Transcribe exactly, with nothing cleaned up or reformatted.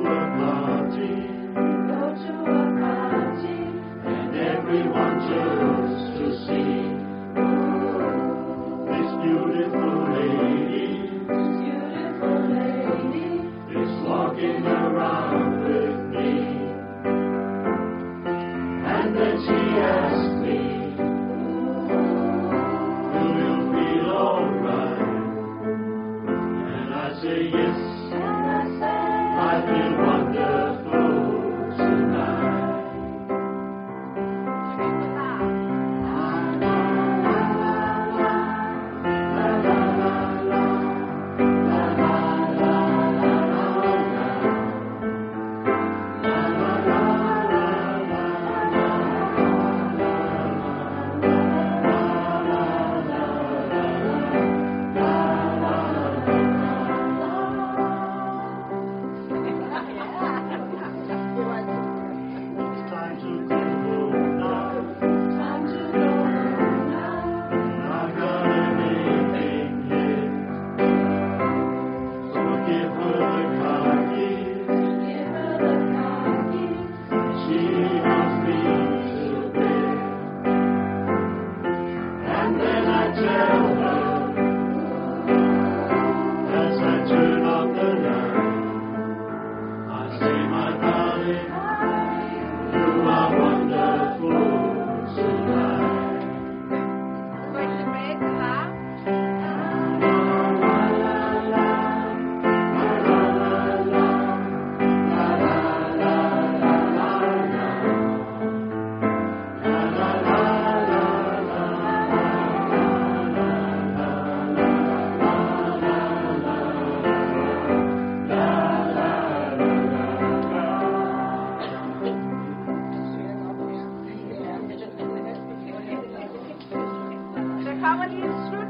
a party, go to a party, and everyone just to see this beautiful lady this beautiful lady is walking around with me. And then she asked me, do you feel alright? And I say yes, and I say I feel wonderful tonight. It's time to go home now. time to go home now. I've got an aching head, so give her the car keys. Give her the car keys. She wants me to bed, and then I tell her as I turn off the light, I say, my darling, you are wonderful tonight. Going to break, huh? The comedy is true.